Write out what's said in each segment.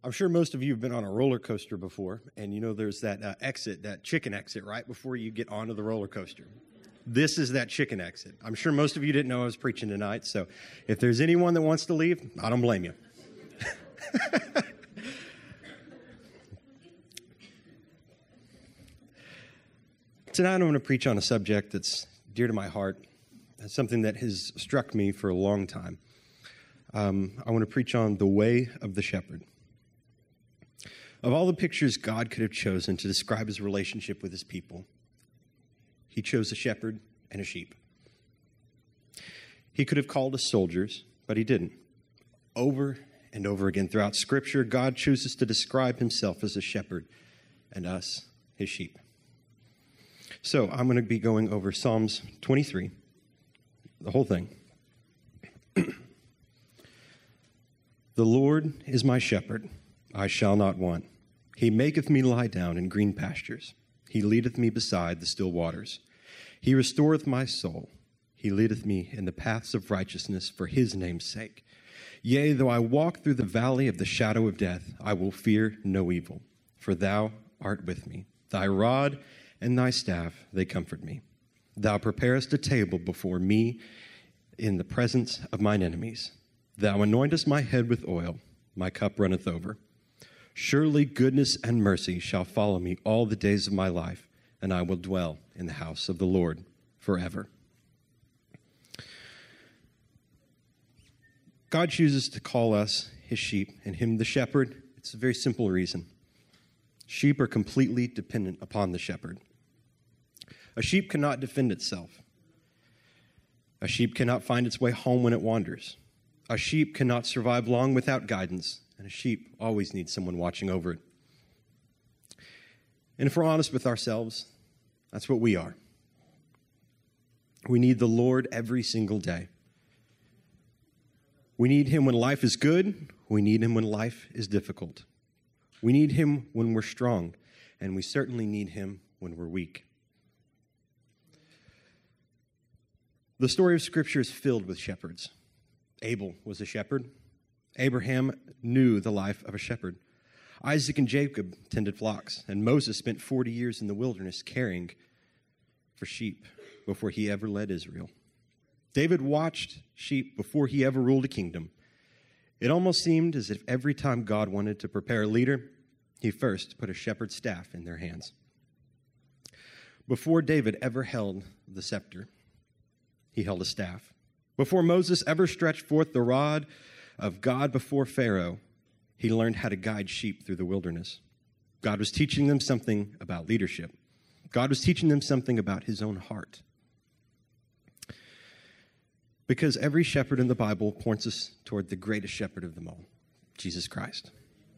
I'm sure most of you have been on a roller coaster before, and you know there's that exit, that chicken exit, right before you get onto the roller coaster. This is that chicken exit. I'm sure most of you didn't know I was preaching tonight, so if there's anyone that wants to leave, I don't blame you. Tonight I'm going to preach on a subject that's dear to my heart. It's something that has struck me for a long time. I want to preach on the way of the shepherd. Of all the pictures God could have chosen to describe his relationship with his people, he chose a shepherd and a sheep. He could have called us soldiers, but he didn't. Over and over again throughout Scripture, God chooses to describe himself as a shepherd and us, his sheep. So I'm going to be going over Psalms 23, the whole thing. The Lord is my shepherd, I shall not want. He maketh me lie down in green pastures. He leadeth me beside the still waters. He restoreth my soul. He leadeth me in the paths of righteousness for his name's sake. Yea, though I walk through the valley of the shadow of death, I will fear no evil, for thou art with me. Thy rod and thy staff, they comfort me. Thou preparest a table before me in the presence of mine enemies. Thou anointest my head with oil, my cup runneth over. Surely goodness and mercy shall follow me all the days of my life, and I will dwell in the house of the Lord forever. God chooses to call us his sheep and him the shepherd. It's a very simple reason. Sheep are completely dependent upon the shepherd. A sheep cannot defend itself. A sheep cannot find its way home when it wanders. A sheep cannot survive long without guidance, and a sheep always needs someone watching over it. And if we're honest with ourselves, that's what we are. We need the Lord every single day. We need him when life is good. We need him when life is difficult. We need him when we're strong, and we certainly need him when we're weak. The story of Scripture is filled with shepherds. Abel was a shepherd. Abraham knew the life of a shepherd. Isaac and Jacob tended flocks, and Moses spent 40 years in the wilderness caring for sheep before he ever led Israel. David watched sheep before he ever ruled a kingdom. It almost seemed as if every time God wanted to prepare a leader, he first put a shepherd's staff in their hands. Before David ever held the scepter, he held a staff. Before Moses ever stretched forth the rod of God before Pharaoh, he learned how to guide sheep through the wilderness. God was teaching them something about leadership. God was teaching them something about his own heart. Because every shepherd in the Bible points us toward the greatest shepherd of them all, Jesus Christ.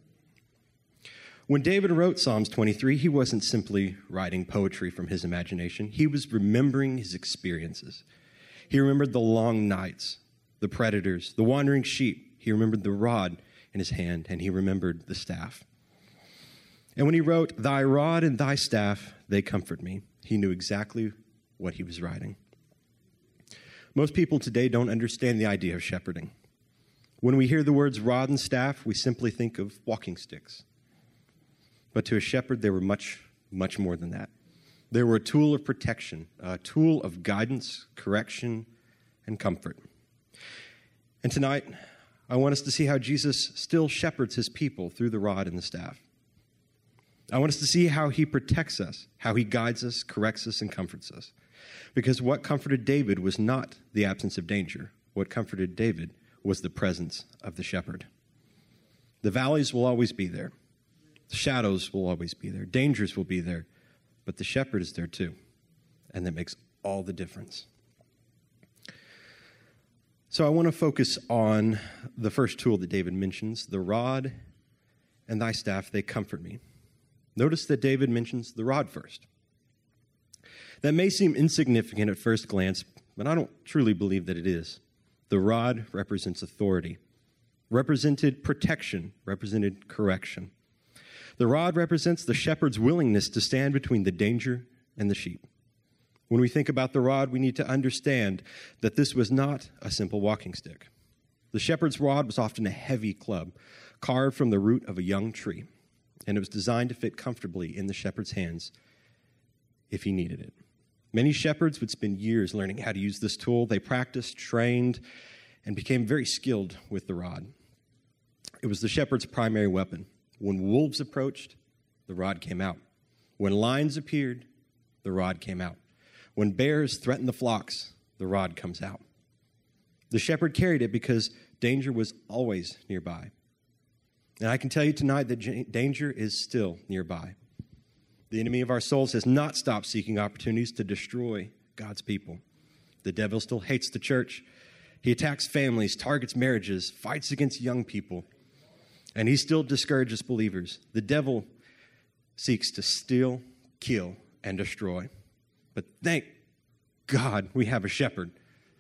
When David wrote Psalms 23, he wasn't simply writing poetry from his imagination. He was remembering his experiences. He remembered the long nights, the predators, the wandering sheep. He remembered the rod in his hand, and he remembered the staff. And when he wrote, "Thy rod and thy staff, they comfort me," he knew exactly what he was writing. Most people today don't understand the idea of shepherding. When we hear the words rod and staff, we simply think of walking sticks. But to a shepherd, they were much, much more than that. They were a tool of protection, a tool of guidance, correction, and comfort. And tonight, I want us to see how Jesus still shepherds his people through the rod and the staff. I want us to see how he protects us, how he guides us, corrects us, and comforts us. Because what comforted David was not the absence of danger. What comforted David was the presence of the shepherd. The valleys will always be there. The shadows will always be there. Dangers will be there. But the shepherd is there too. And that makes all the difference. So I want to focus on the first tool that David mentions, the rod and thy staff, they comfort me. Notice that David mentions the rod first. That may seem insignificant at first glance, but I don't truly believe that it is. The rod represents authority, represented protection, represented correction. The rod represents the shepherd's willingness to stand between the danger and the sheep. When we think about the rod, we need to understand that this was not a simple walking stick. The shepherd's rod was often a heavy club carved from the root of a young tree, and it was designed to fit comfortably in the shepherd's hands if he needed it. Many shepherds would spend years learning how to use this tool. They practiced, trained, and became very skilled with the rod. It was the shepherd's primary weapon. When wolves approached, the rod came out. When lions appeared, the rod came out. When bears threatened the flocks, the rod comes out. The shepherd carried it because danger was always nearby. And I can tell you tonight that danger is still nearby. The enemy of our souls has not stopped seeking opportunities to destroy God's people. The devil still hates the church. He attacks families, targets marriages, fights against young people, and he still discourages believers. The devil seeks to steal, kill, and destroy. But thank God we have a shepherd.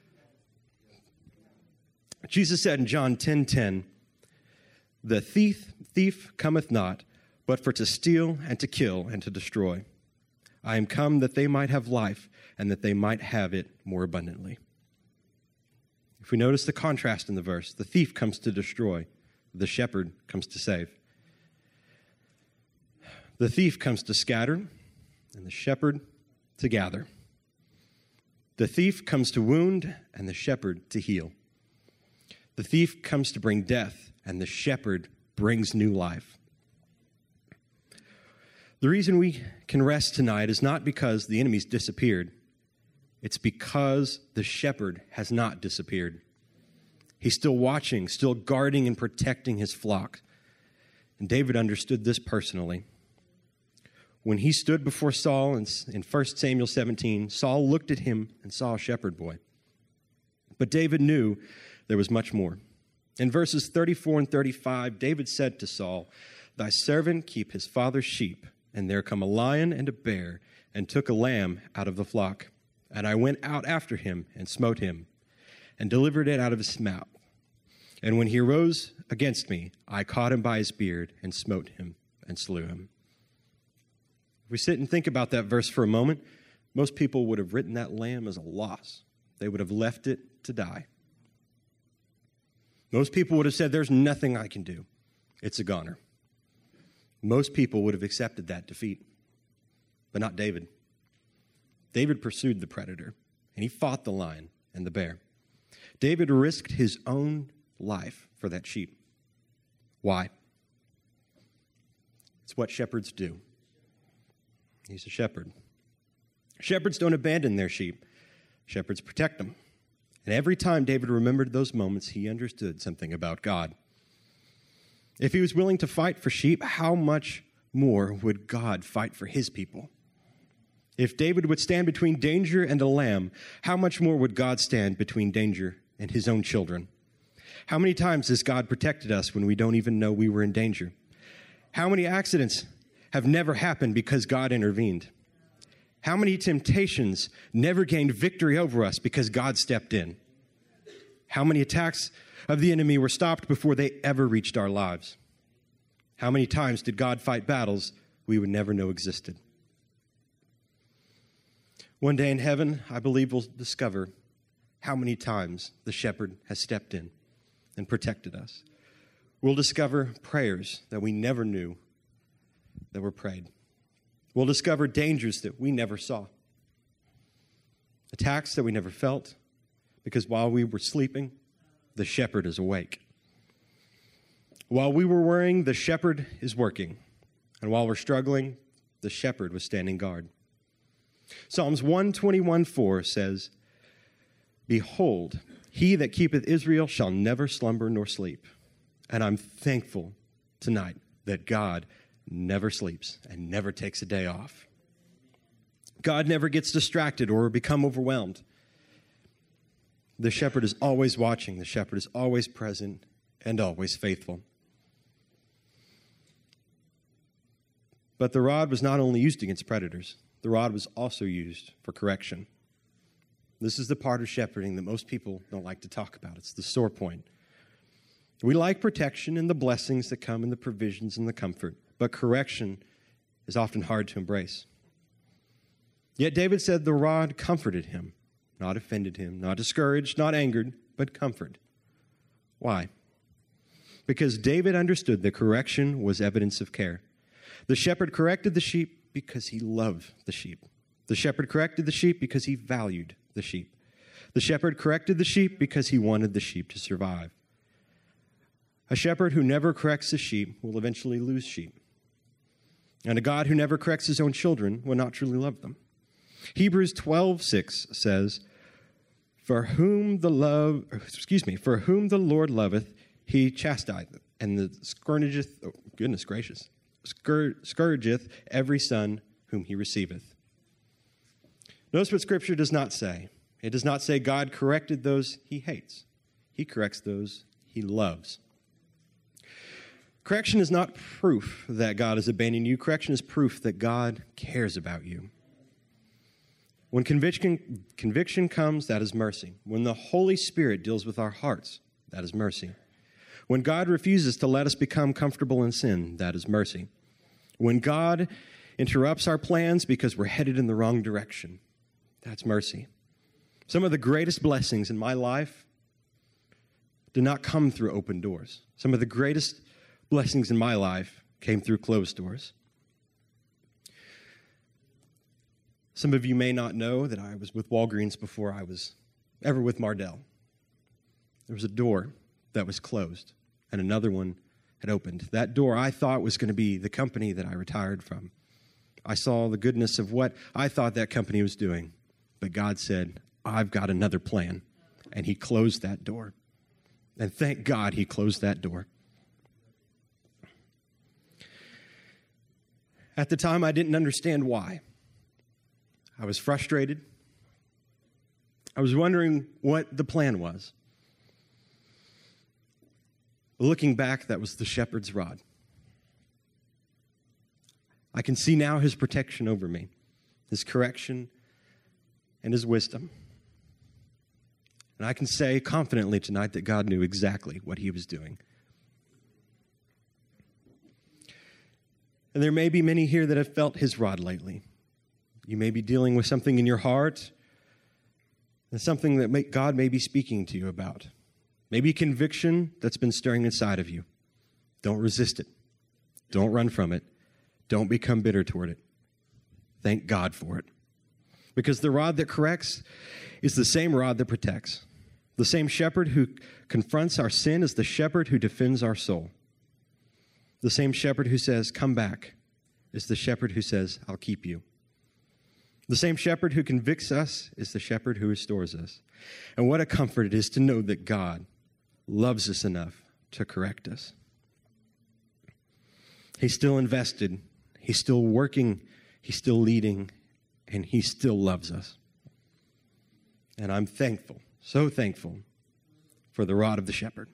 Jesus said in John 10:10, "The thief cometh not, but for to steal and to kill and to destroy. I am come that they might have life, and that they might have it more abundantly." If we notice the contrast in the verse, the thief comes to destroy, the shepherd comes to save. The thief comes to scatter, and the shepherd to gather. The thief comes to wound, and the shepherd to heal. The thief comes to bring death, and the shepherd brings new life. The reason we can rest tonight is not because the enemy's disappeared. It's because the shepherd has not disappeared. He's still watching, still guarding and protecting his flock. And David understood this personally. When he stood before Saul in 1 Samuel 17, Saul looked at him and saw a shepherd boy. But David knew there was much more. In verses 34 and 35, David said to Saul, "Thy servant keep his father's sheep, and there come a lion and a bear, and took a lamb out of the flock. And I went out after him, and smote him, and delivered it out of his mouth. And when he arose against me, I caught him by his beard, and smote him, and slew him." If we sit and think about that verse for a moment, most people would have written that lamb as a loss. They would have left it to die. Most people would have said, "There's nothing I can do. It's a goner." Most people would have accepted that defeat, but not David. David pursued the predator, and he fought the lion and the bear. David risked his own life for that sheep. Why? It's what shepherds do. He's a shepherd. Shepherds don't abandon their sheep. Shepherds protect them. And every time David remembered those moments, he understood something about God. If he was willing to fight for sheep, how much more would God fight for his people? If David would stand between danger and a lamb, how much more would God stand between danger and his own children? How many times has God protected us when we don't even know we were in danger? How many accidents have never happened because God intervened? How many temptations never gained victory over us because God stepped in? How many attacks of the enemy were stopped before they ever reached our lives? How many times did God fight battles we would never know existed? One day in heaven, I believe we'll discover how many times the shepherd has stepped in and protected us. We'll discover prayers that we never knew that were prayed. We'll discover dangers that we never saw, attacks that we never felt, because while we were sleeping, the shepherd is awake. While we were worrying, the shepherd is working. And while we're struggling, the shepherd was standing guard. Psalms 121:4 says, "Behold, he that keepeth Israel shall never slumber nor sleep." And I'm thankful tonight that God never sleeps and never takes a day off. God never gets distracted or become overwhelmed. The shepherd is always watching. The shepherd is always present and always faithful. But the rod was not only used against predators. The rod was also used for correction. This is the part of shepherding that most people don't like to talk about. It's the sore point. We like protection and the blessings that come and the provisions and the comfort, but correction is often hard to embrace. Yet David said the rod comforted him, not offended him, not discouraged, not angered, but comfort. Why? because David understood that correction was evidence of care. The shepherd corrected the sheep because he loved the sheep. The shepherd corrected the sheep because he valued the sheep. The shepherd corrected the sheep because he wanted the sheep to survive. A shepherd who never corrects the sheep will eventually lose sheep. And a God who never corrects his own children will not truly love them. Hebrews 12:6 says, For whom the Lord loveth, he chastiseth, and scourgeth every son whom he receiveth. Notice what Scripture does not say. It does not say God corrected those he hates. He corrects those he loves. Correction is not proof that God is abandoning you. Correction is proof that God cares about you. When conviction comes, that is mercy. When the Holy Spirit deals with our hearts, that is mercy. When God refuses to let us become comfortable in sin, that is mercy. When God interrupts our plans because we're headed in the wrong direction, that's mercy. Some of the greatest blessings in my life did not come through open doors. Some of the greatest blessings in my life came through closed doors. Some of you may not know that I was with Walgreens before I was ever with Mardell. There was a door that was closed, and another one had opened. That door I thought was going to be the company that I retired from. I saw the goodness of what I thought that company was doing, but God said, I've got another plan, and he closed that door. And thank God he closed that door. At the time, I didn't understand why. I was frustrated. I was wondering what the plan was. Looking back, that was the shepherd's rod. I can see now his protection over me, his correction, and his wisdom. And I can say confidently tonight that God knew exactly what he was doing. And there may be many here that have felt his rod lately. You may be dealing with something in your heart, and something that God may be speaking to you about. Maybe conviction that's been stirring inside of you. Don't resist it. Don't run from it. Don't become bitter toward it. Thank God for it. Because the rod that corrects is the same rod that protects. The same shepherd who confronts our sin is the shepherd who defends our soul. The same shepherd who says, come back, is the shepherd who says, I'll keep you. The same shepherd who convicts us is the shepherd who restores us. And what a comfort it is to know that God loves us enough to correct us. He's still invested. He's still working. He's still leading. And he still loves us. And I'm thankful, so thankful, for the rod of the shepherd.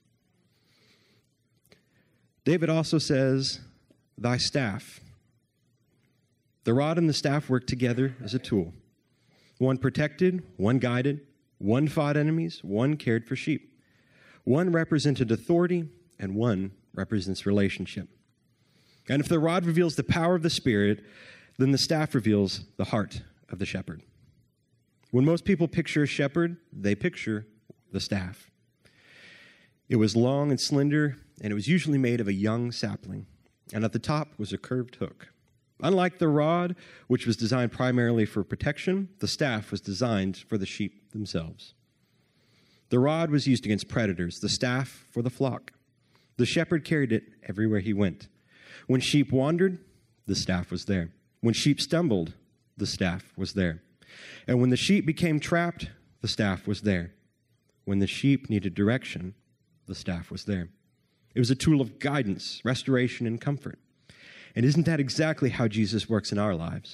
David also says, thy staff. The rod and the staff work together as a tool. One protected, one guided, one fought enemies, one cared for sheep. One represented authority, and one represents relationship. And if the rod reveals the power of the Spirit, then the staff reveals the heart of the shepherd. When most people picture a shepherd, they picture the staff. It was long and slender, and it was usually made of a young sapling. And at the top was a curved hook. Unlike the rod, which was designed primarily for protection, the staff was designed for the sheep themselves. The rod was used against predators, the staff for the flock. The shepherd carried it everywhere he went. When sheep wandered, the staff was there. When sheep stumbled, the staff was there. And when the sheep became trapped, the staff was there. When the sheep needed direction, the staff was there. It was a tool of guidance, restoration, and comfort. And isn't that exactly how Jesus works in our lives?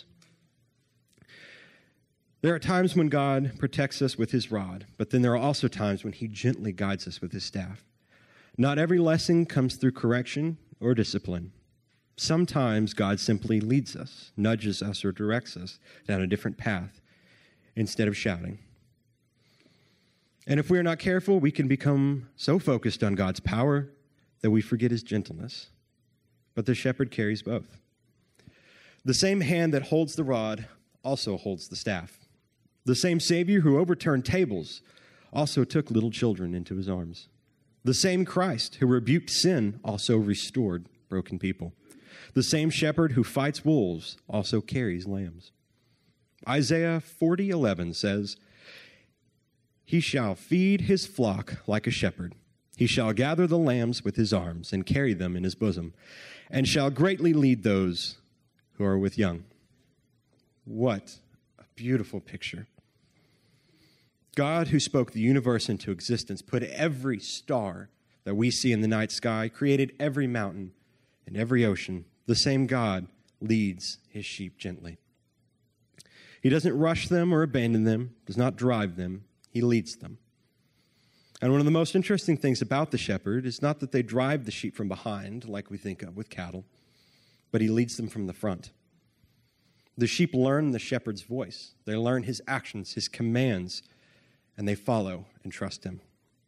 There are times when God protects us with his rod, but then there are also times when he gently guides us with his staff. Not every lesson comes through correction or discipline. Sometimes God simply leads us, nudges us, or directs us down a different path instead of shouting. And if we are not careful, we can become so focused on God's power that we forget his gentleness. But the shepherd carries both. The same hand that holds the rod also holds the staff. The same Savior who overturned tables also took little children into his arms. The same Christ who rebuked sin also restored broken people. The same shepherd who fights wolves also carries lambs. Isaiah 40:11 says, "He shall feed his flock like a shepherd. He shall gather the lambs with his arms and carry them in his bosom, and shall greatly lead those who are with young." What a beautiful picture. God, who spoke the universe into existence, put every star that we see in the night sky, created every mountain and every ocean. The same God leads his sheep gently. He doesn't rush them or abandon them, does not drive them. He leads them. And one of the most interesting things about the shepherd is not that they drive the sheep from behind, like we think of with cattle, but he leads them from the front. The sheep learn the shepherd's voice. They learn his actions, his commands, and they follow and trust him.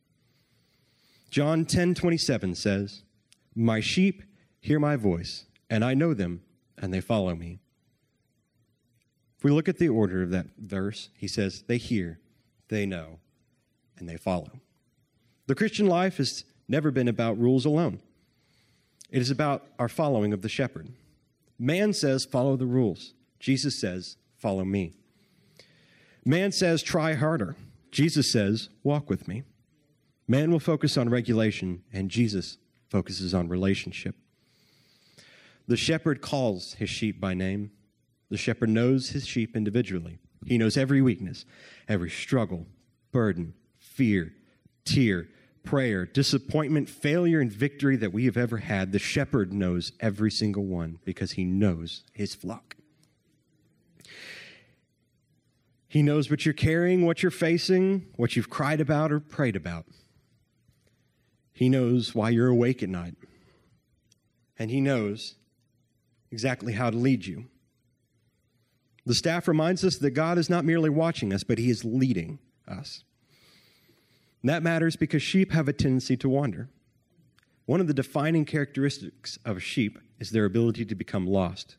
John 10:27 says, "My sheep hear my voice, and I know them, and they follow me." If we look at the order of that verse, he says, they hear, they know, and they follow. The Christian life has never been about rules alone. It is about our following of the shepherd. Man says, follow the rules. Jesus says, follow me. Man says, try harder. Jesus says, walk with me. Man will focus on regulation, and Jesus focuses on relationship. The shepherd calls his sheep by name. The shepherd knows his sheep individually. He knows every weakness, every struggle, burden, fear, tear, prayer, disappointment, failure, and victory that we have ever had. The shepherd knows every single one because he knows his flock. He knows what you're carrying, what you're facing, what you've cried about or prayed about. He knows why you're awake at night. And he knows exactly how to lead you. The staff reminds us that God is not merely watching us, but he is leading us. And that matters because sheep have a tendency to wander. One of the defining characteristics of a sheep is their ability to become lost.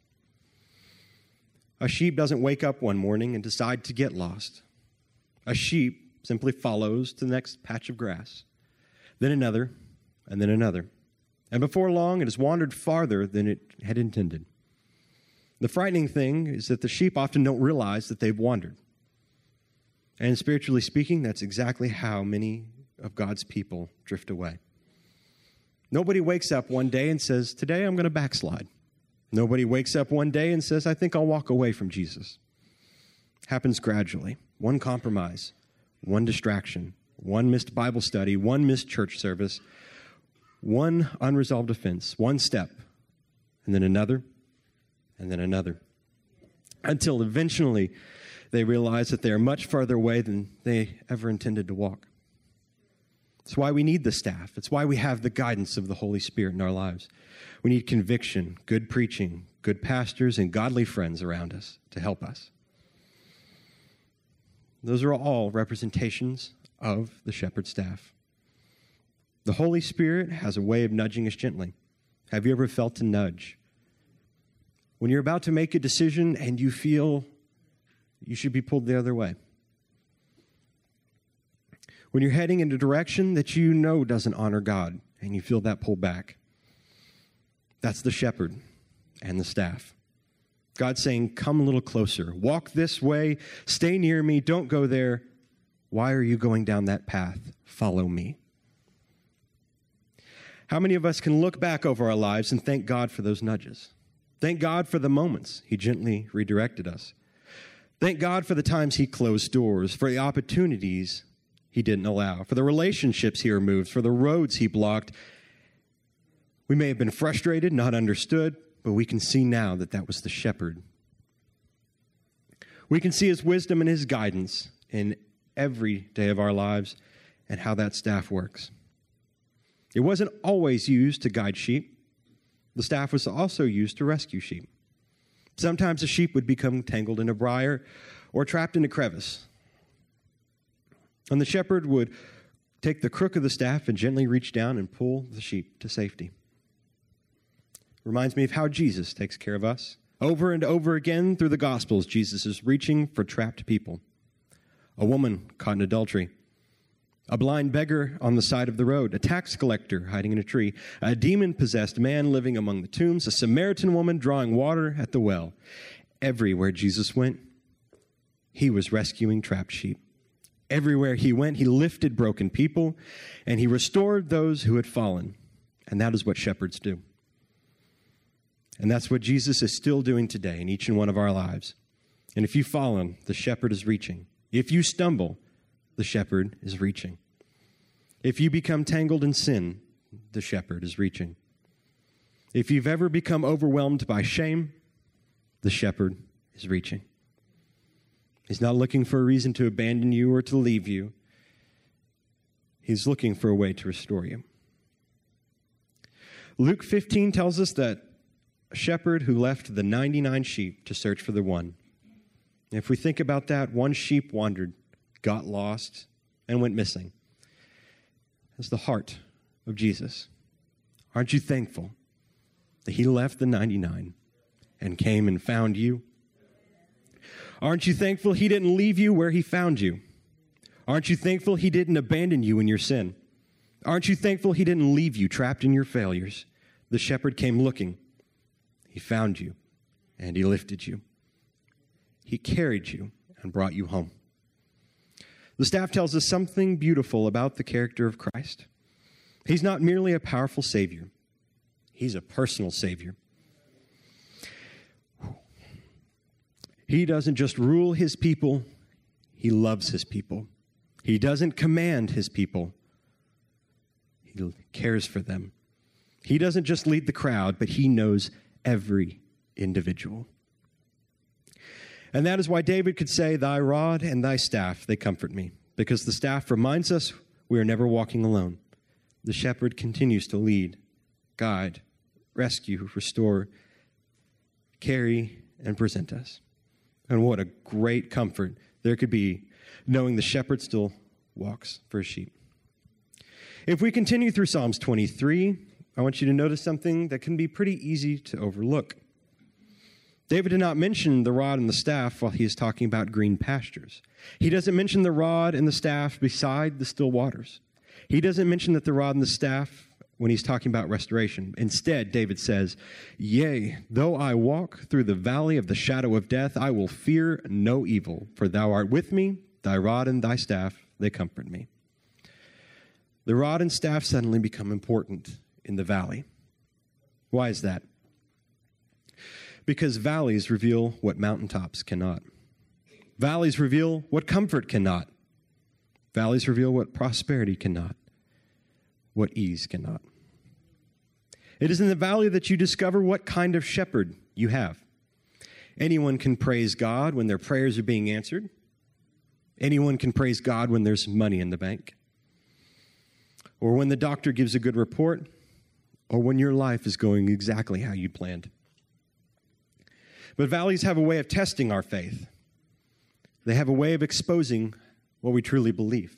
A sheep doesn't wake up one morning and decide to get lost. A sheep simply follows to the next patch of grass, then another, and then another. And before long, it has wandered farther than it had intended. The frightening thing is that the sheep often don't realize that they've wandered. And spiritually speaking, that's exactly how many of God's people drift away. Nobody wakes up one day and says, today I'm going to backslide. Nobody wakes up one day and says, I think I'll walk away from Jesus. Happens gradually. One compromise, one distraction, one missed Bible study, one missed church service, one unresolved offense, one step, and then another, and then another. Until eventually they realize that they are much farther away than they ever intended to walk. It's why we need the staff. It's why we have the guidance of the Holy Spirit in our lives. We need conviction, good preaching, good pastors, and godly friends around us to help us. Those are all representations of the shepherd's staff. The Holy Spirit has a way of nudging us gently. Have you ever felt a nudge? When you're about to make a decision and you feel you should be pulled the other way. When you're heading in a direction that you know doesn't honor God and you feel that pull back. That's the shepherd and the staff. God's saying, come a little closer. Walk this way. Stay near me. Don't go there. Why are you going down that path? Follow me. How many of us can look back over our lives and thank God for those nudges? Thank God for the moments he gently redirected us. Thank God for the times he closed doors, for the opportunities he didn't allow, for the relationships he removed, for the roads he blocked. We may have been frustrated, not understood, but we can see now that that was the shepherd. We can see his wisdom and his guidance in every day of our lives and how that staff works. It wasn't always used to guide sheep. The staff was also used to rescue sheep. Sometimes a sheep would become tangled in a briar or trapped in a crevice. And the shepherd would take the crook of the staff and gently reach down and pull the sheep to safety. Reminds me of how Jesus takes care of us. Over and over again through the Gospels, Jesus is reaching for trapped people. A woman caught in adultery a blind beggar on the side of the road, a tax collector hiding in a tree, a demon-possessed man living among the tombs, a Samaritan woman drawing water at the well. Everywhere Jesus went, he was rescuing trapped sheep. Everywhere he went, he lifted broken people, and he restored those who had fallen. And that is what shepherds do. And that's what Jesus is still doing today in each and one of our lives. And if you fall, the shepherd is reaching. If you stumble, the shepherd is reaching. If you become tangled in sin, the shepherd is reaching. If you've ever become overwhelmed by shame, the shepherd is reaching. He's not looking for a reason to abandon you or to leave you. He's looking for a way to restore you. Luke 15 tells us that a shepherd who left the 99 sheep to search for the one. And if we think about that, one sheep wandered, got lost, and went missing. That's the heart of Jesus. Aren't you thankful that he left the 99 and came and found you? Aren't you thankful he didn't leave you where he found you? Aren't you thankful he didn't abandon you in your sin? Aren't you thankful he didn't leave you trapped in your failures? The shepherd came looking. He found you, and he lifted you. He carried you and brought you home. The staff tells us something beautiful about the character of Christ. He's not merely a powerful Savior. He's a personal Savior. He doesn't just rule his people, he loves his people. He doesn't command his people, he cares for them. He doesn't just lead the crowd, but he knows every individual. And that is why David could say, "Thy rod and thy staff, they comfort me," because the staff reminds us we are never walking alone. The shepherd continues to lead, guide, rescue, restore, carry, and present us. And what a great comfort there could be knowing the shepherd still walks for his sheep. If we continue through Psalms 23, I want you to notice something that can be pretty easy to overlook. David did not mention the rod and the staff while he is talking about green pastures. He doesn't mention the rod and the staff beside the still waters. He doesn't mention that the rod and the staff when he's talking about restoration. Instead, David says, "Yea, though I walk through the valley of the shadow of death, I will fear no evil, for thou art with me, thy rod and thy staff, they comfort me." The rod and staff suddenly become important in the valley. Why is that? Because valleys reveal what mountaintops cannot. Valleys reveal what comfort cannot. Valleys reveal what prosperity cannot, what ease cannot. It is in the valley that you discover what kind of shepherd you have. Anyone can praise God when their prayers are being answered. Anyone can praise God when there's money in the bank, or when the doctor gives a good report, or when your life is going exactly how you planned. But valleys have a way of testing our faith. They have a way of exposing what we truly believe.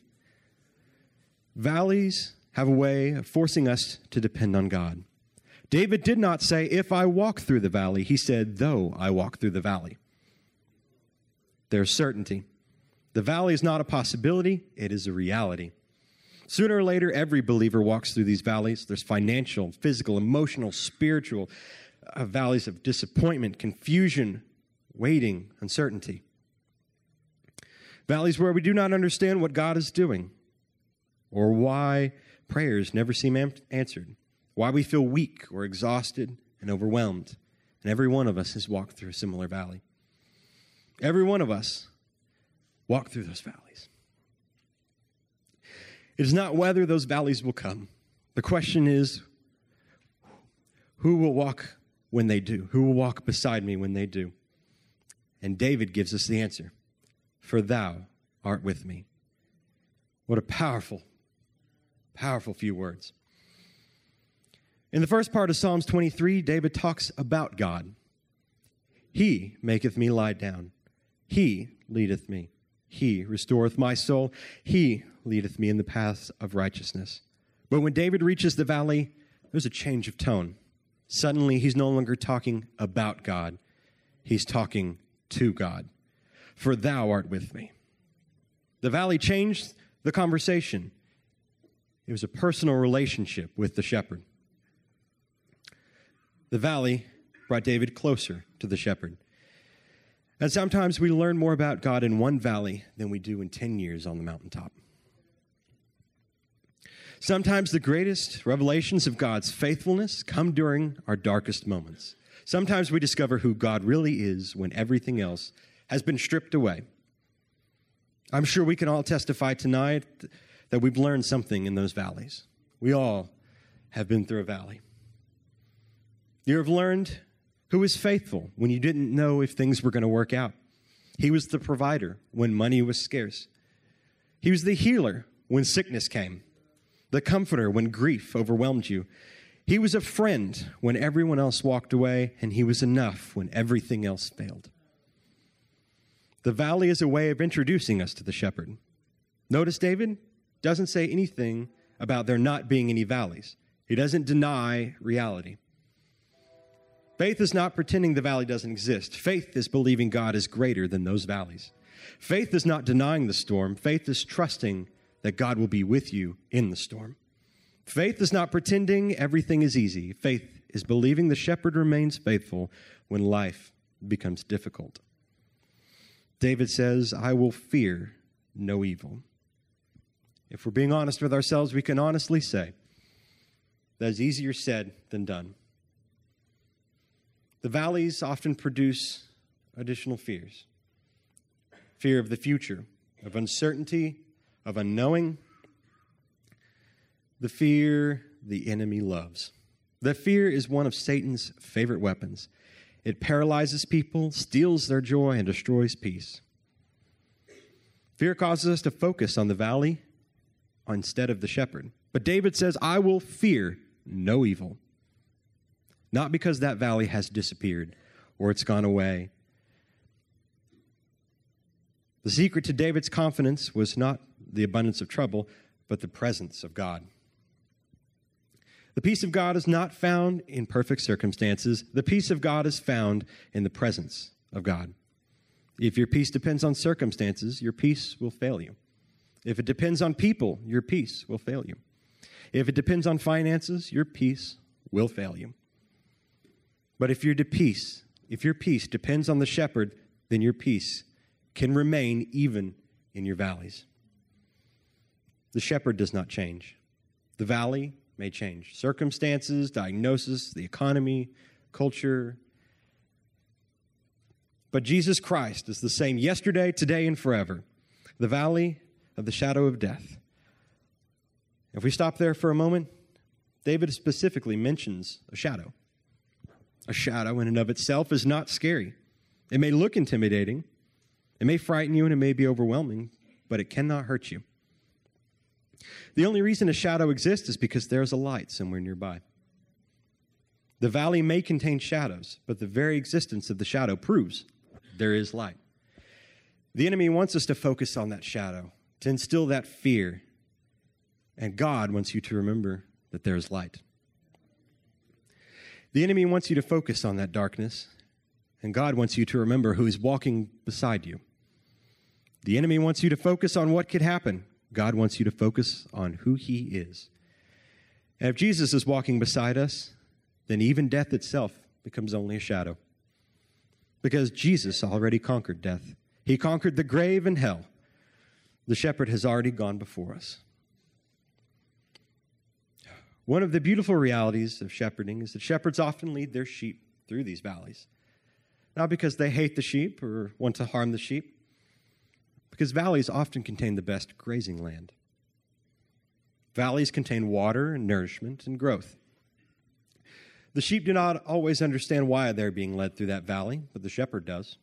Valleys have a way of forcing us to depend on God. David did not say, "If I walk through the valley." He said, "Though I walk through the valley." There's certainty. The valley is not a possibility, it is a reality. Sooner or later, every believer walks through these valleys. There's financial, physical, emotional, spiritual valleys of disappointment, confusion, waiting, uncertainty. Valleys where we do not understand what God is doing, or why prayers never seem answered, why we feel weak or exhausted and overwhelmed. And every one of us has walked through a similar valley. Every one of us walked through those valleys. It is not whether those valleys will come. The question is, who will walk when they do? Who will walk beside me when they do? And David gives us the answer. "For thou art with me." What a powerful, powerful few words. In the first part of Psalms 23, David talks about God. He maketh me lie down. He leadeth me. He restoreth my soul. He leadeth me in the paths of righteousness. But when David reaches the valley, there's a change of tone. Suddenly, he's no longer talking about God. He's talking to God. "For thou art with me." The valley changed the conversation. It was a personal relationship with the shepherd. The valley brought David closer to the shepherd. And sometimes we learn more about God in one valley than we do in 10 years on the mountaintop. Sometimes the greatest revelations of God's faithfulness come during our darkest moments. Sometimes we discover who God really is when everything else has been stripped away. I'm sure we can all testify tonight that we've learned something in those valleys. We all have been through a valley. You have learned who is faithful when you didn't know if things were going to work out. He was the provider when money was scarce. He was the healer when sickness came, the comforter when grief overwhelmed you. He was a friend when everyone else walked away, and he was enough when everything else failed. The valley is a way of introducing us to the shepherd. Notice David doesn't say anything about there not being any valleys. He doesn't deny reality. Faith is not pretending the valley doesn't exist. Faith is believing God is greater than those valleys. Faith is not denying the storm. Faith is trusting that God will be with you in the storm. Faith is not pretending everything is easy. Faith is believing the shepherd remains faithful when life becomes difficult. David says, I will fear no evil. If we're being honest with ourselves, we can honestly say that is easier said than done. The valleys often produce additional fears. Fear of the future, of uncertainty, of unknowing. The fear the enemy loves. The fear is one of Satan's favorite weapons. It paralyzes people, steals their joy, and destroys peace. Fear causes us to focus on the valley instead of the shepherd. But David says, I will fear no evil. Not because that valley has disappeared or it's gone away. The secret to David's confidence was not the abundance of trouble, but the presence of God. The peace of God is not found in perfect circumstances. The peace of God is found in the presence of God. If your peace depends on circumstances, your peace will fail you. If it depends on people, your peace will fail you. If it depends on finances, your peace will fail you. But if your peace depends on the shepherd, then your peace can remain even in your valleys. The shepherd does not change. The valley may change. Circumstances, diagnosis, the economy, culture. But Jesus Christ is the same yesterday, today, and forever. The valley of the shadow of death. If we stop there for a moment, David specifically mentions a shadow. A shadow in and of itself is not scary. It may look intimidating. It may frighten you and it may be overwhelming, but it cannot hurt you. The only reason a shadow exists is because there's a light somewhere nearby. The valley may contain shadows, but the very existence of the shadow proves there is light. The enemy wants us to focus on that shadow, to instill that fear, and God wants you to remember that there is light. The enemy wants you to focus on that darkness, and God wants you to remember who is walking beside you. The enemy wants you to focus on what could happen. God wants you to focus on who he is. And if Jesus is walking beside us, then even death itself becomes only a shadow. Because Jesus already conquered death. He conquered the grave and hell. The shepherd has already gone before us. One of the beautiful realities of shepherding is that shepherds often lead their sheep through these valleys. Not because they hate the sheep or want to harm the sheep, because valleys often contain the best grazing land. Valleys contain water and nourishment and growth. The sheep do not always understand why they're being led through that valley, but the shepherd does.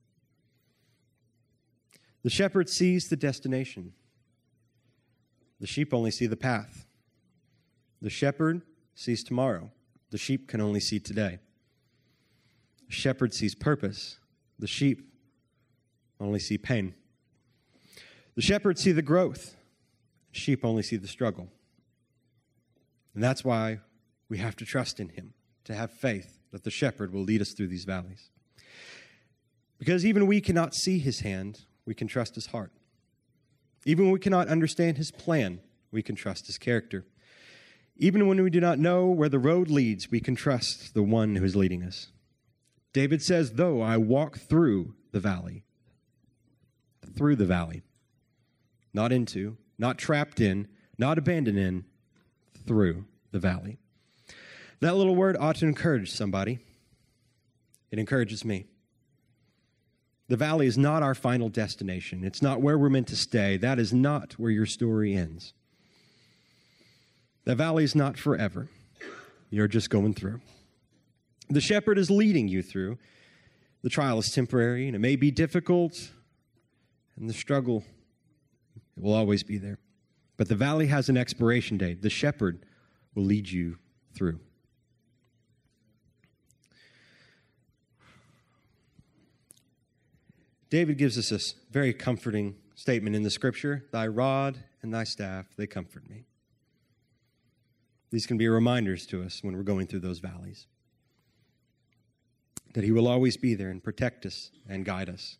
The shepherd sees the destination. The sheep only see the path. The shepherd sees tomorrow. The sheep can only see today. The shepherd sees purpose. The sheep only see pain. The shepherds see the growth. Sheep only see the struggle. And that's why we have to trust in him, to have faith that the shepherd will lead us through these valleys. Because even we cannot see his hand, we can trust his heart. Even when we cannot understand his plan, we can trust his character. Even when we do not know where the road leads, we can trust the one who is leading us. David says, though I walk through the valley, not into, not trapped in, not abandoned in, through the valley. That little word ought to encourage somebody. It encourages me. The valley is not our final destination. It's not where we're meant to stay. That is not where your story ends. The valley is not forever. You're just going through. The shepherd is leading you through. The trial is temporary, and it may be difficult, and the struggle will always be there. But the valley has an expiration date. The shepherd will lead you through. David gives us a very comforting statement in the scripture. Thy rod and thy staff, they comfort me. These can be reminders to us when we're going through those valleys. That he will always be there and protect us and guide us.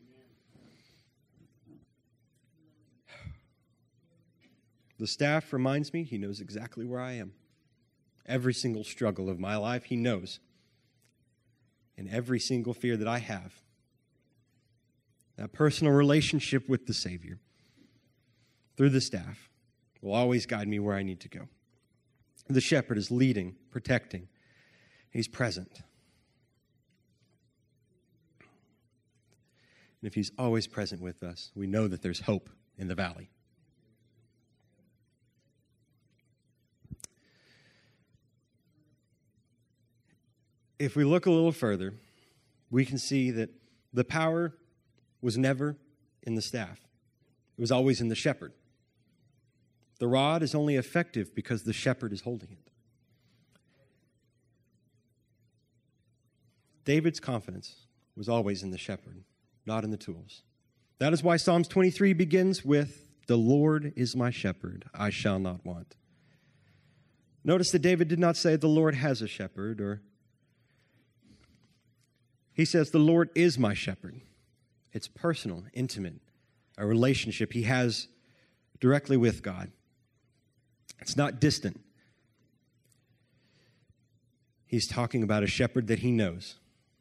The staff reminds me he knows exactly where I am. Every single struggle of my life, he knows. And every single fear that I have. That personal relationship with the Savior, through the staff, will always guide me where I need to go. The shepherd is leading, protecting. He's present. And if he's always present with us, we know that there's hope in the valley. If we look a little further, we can see that the power was never in the staff. It was always in the shepherd. The rod is only effective because the shepherd is holding it. David's confidence was always in the shepherd, not in the tools. That is why Psalms 23 begins with, the Lord is my shepherd, I shall not want. Notice that David did not say the Lord has a shepherd, or he says the Lord is my shepherd. It's personal, intimate, a relationship he has directly with God. It's not distant. He's talking about a shepherd that he knows.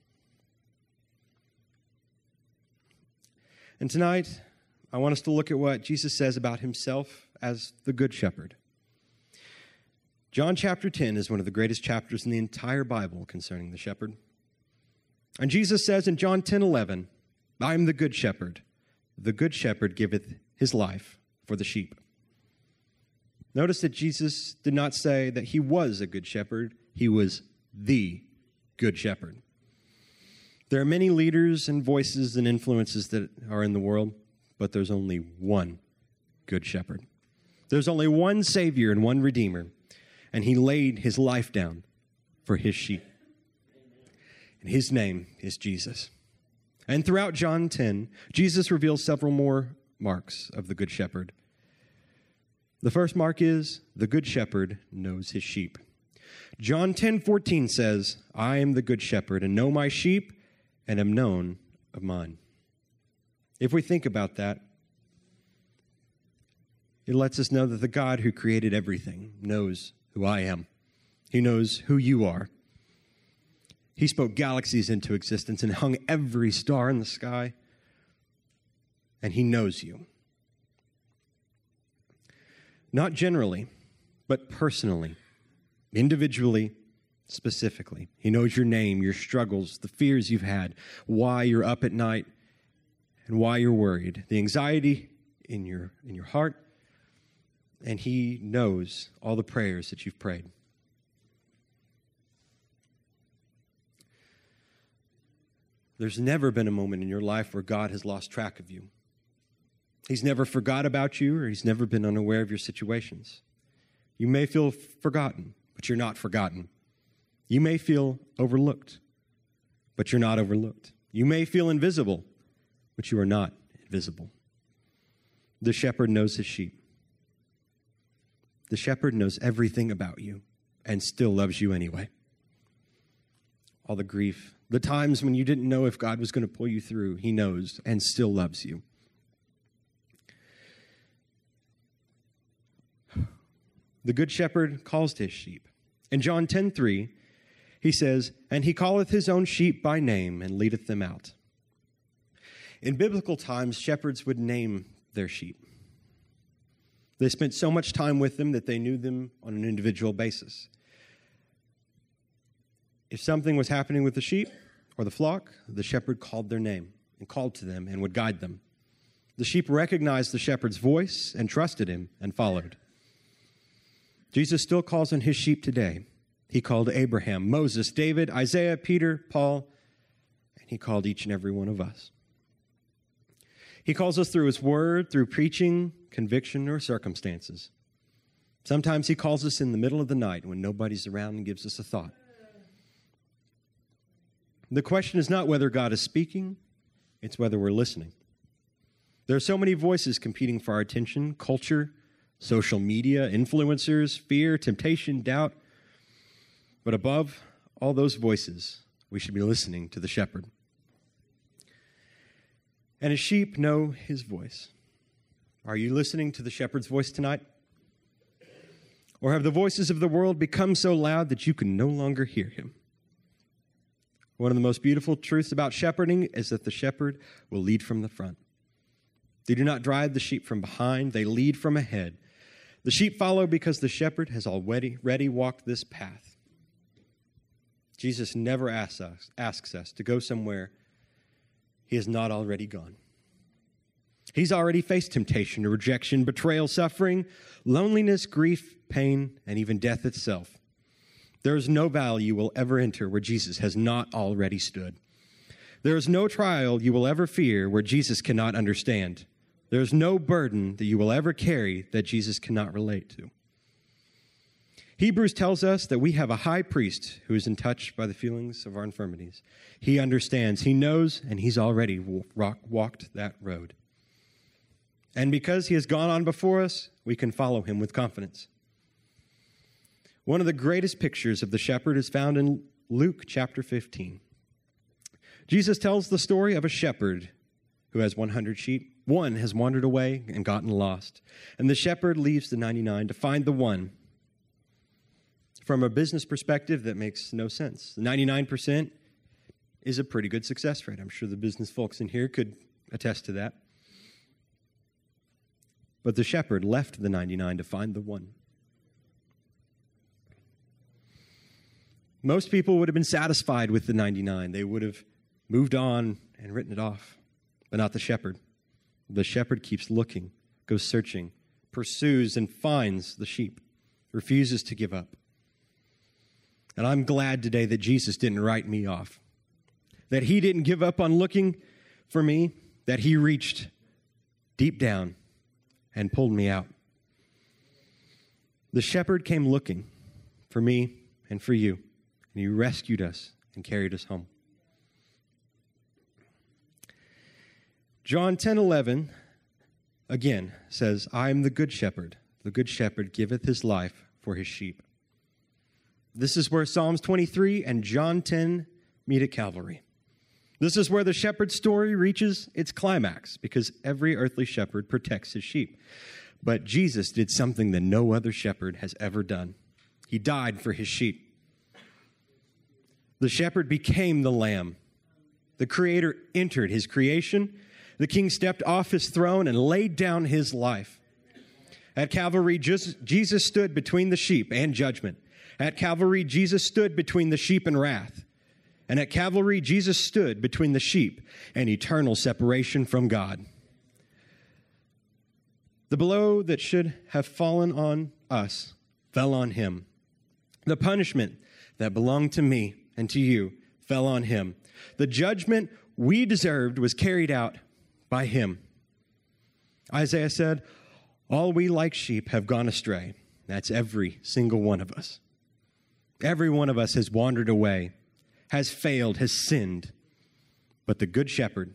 And tonight, I want us to look at what Jesus says about himself as the Good Shepherd. John chapter 10 is one of the greatest chapters in the entire Bible concerning the shepherd. And Jesus says in John 10:11, I am the good shepherd. The good shepherd giveth his life for the sheep. Notice that Jesus did not say that he was a good shepherd. He was the good shepherd. There are many leaders and voices and influences that are in the world, but there's only one good shepherd. There's only one Savior and one Redeemer, and he laid his life down for his sheep. And his name is Jesus. And throughout John 10, Jesus reveals several more marks of the Good Shepherd. The first mark is the Good Shepherd knows his sheep. John 10:14 says, I am the Good Shepherd and know my sheep and am known of mine. If we think about that, it lets us know that the God who created everything knows who I am. He knows who you are. He spoke galaxies into existence and hung every star in the sky. And he knows you. Not generally, but personally, individually, specifically. He knows your name, your struggles, the fears you've had, why you're up at night, and why you're worried, the anxiety in your heart, and he knows all the prayers that you've prayed. There's never been a moment in your life where God has lost track of you. He's never forgot about you, or he's never been unaware of your situations. You may feel forgotten, but you're not forgotten. You may feel overlooked, but you're not overlooked. You may feel invisible, but you are not invisible. The shepherd knows his sheep. The shepherd knows everything about you and still loves you anyway. All the grief, the times when you didn't know if God was going to pull you through, he knows and still loves you. The good shepherd calls his sheep. In John 10:3, he says, "And he calleth his own sheep by name and leadeth them out." In biblical times, shepherds would name their sheep. They spent so much time with them that they knew them on an individual basis. If something was happening with the sheep or the flock, the shepherd called their name and called to them and would guide them. The sheep recognized the shepherd's voice and trusted him and followed. Jesus still calls on his sheep today. He called Abraham, Moses, David, Isaiah, Peter, Paul, and he called each and every one of us. He calls us through his word, through preaching, conviction, or circumstances. Sometimes he calls us in the middle of the night when nobody's around and gives us a thought. The question is not whether God is speaking, it's whether we're listening. There are so many voices competing for our attention: culture, social media, influencers, fear, temptation, doubt. But above all those voices, we should be listening to the shepherd. And his sheep know his voice. Are you listening to the shepherd's voice tonight? Or have the voices of the world become so loud that you can no longer hear him? One of the most beautiful truths about shepherding is that the shepherd will lead from the front. They do not drive the sheep from behind, they lead from ahead. The sheep follow because the shepherd has already walked this path. Jesus never asks us to go somewhere he has not already gone. He's already faced temptation, rejection, betrayal, suffering, loneliness, grief, pain, and even death itself. There is no valley you will ever enter where Jesus has not already stood. There is no trial you will ever fear where Jesus cannot understand. There is no burden that you will ever carry that Jesus cannot relate to. Hebrews tells us that we have a high priest who is in touch by the feelings of our infirmities. He understands, he knows, and he's already walked that road. And because he has gone on before us, we can follow him with confidence. One of the greatest pictures of the shepherd is found in Luke chapter 15. Jesus tells the story of a shepherd who has 100 sheep. One has wandered away and gotten lost, and the shepherd leaves the 99 to find the one. From a business perspective, that makes no sense. The 99% is a pretty good success rate. I'm sure the business folks in here could attest to that. But the shepherd left the 99 to find the one. Most people would have been satisfied with the 99. They would have moved on and written it off, but not the shepherd. The shepherd keeps looking, goes searching, pursues and finds the sheep, refuses to give up. And I'm glad today that Jesus didn't write me off, that he didn't give up on looking for me, that he reached deep down and pulled me out. The shepherd came looking for me and for you, and he rescued us and carried us home. John 10:11 again says, "I am the good shepherd. The good shepherd giveth his life for his sheep." This is where Psalms 23 and John 10 meet at Calvary. This is where the shepherd's story reaches its climax, because every earthly shepherd protects his sheep. But Jesus did something that no other shepherd has ever done. He died for his sheep. The shepherd became the lamb. The Creator entered his creation. The King stepped off his throne and laid down his life. At Calvary, Jesus stood between the sheep and judgment. At Calvary, Jesus stood between the sheep and wrath. And at Calvary, Jesus stood between the sheep and eternal separation from God. The blow that should have fallen on us fell on him. The punishment that belonged to me and to you fell on him. The judgment we deserved was carried out by him. Isaiah said, "All we like sheep have gone astray." That's every single one of us. Every one of us has wandered away, has failed, has sinned. But the good shepherd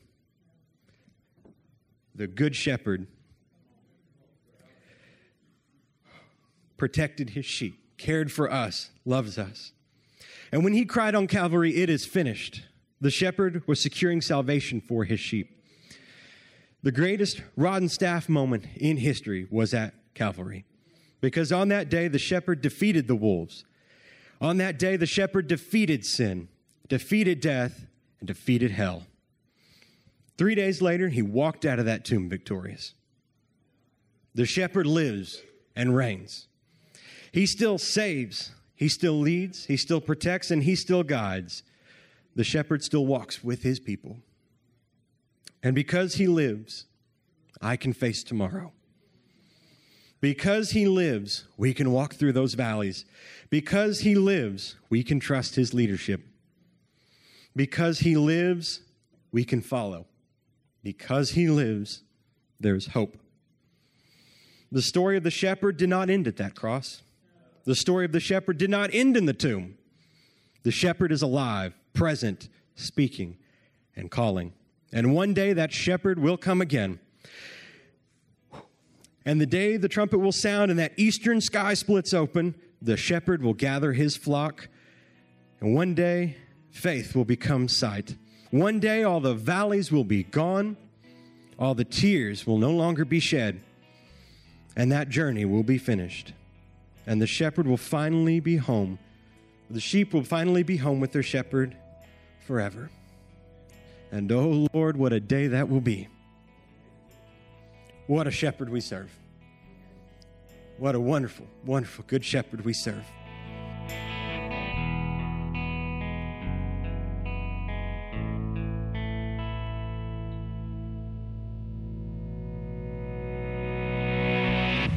protected his sheep, cared for us, loves us. And when he cried on Calvary, "It is finished," the shepherd was securing salvation for his sheep. The greatest rod and staff moment in history was at Calvary. Because on that day, the shepherd defeated the wolves. On that day, the shepherd defeated sin, defeated death, and defeated hell. 3 days later, he walked out of that tomb victorious. The shepherd lives and reigns. He still saves, he still leads, he still protects, and he still guides. The shepherd still walks with his people. And because he lives, I can face tomorrow. Because he lives, we can walk through those valleys. Because he lives, we can trust his leadership. Because he lives, we can follow. Because he lives, there's hope. The story of the shepherd did not end at that cross. The story of the shepherd did not end in the tomb. The shepherd is alive, present, speaking, and calling. And one day that shepherd will come again. And the day the trumpet will sound and that eastern sky splits open, the shepherd will gather his flock. And one day, faith will become sight. One day, all the valleys will be gone. All the tears will no longer be shed. And that journey will be finished. And the shepherd will finally be home. The sheep will finally be home with their shepherd forever. And oh Lord, what a day that will be. What a shepherd we serve. What a wonderful, wonderful, good shepherd we serve.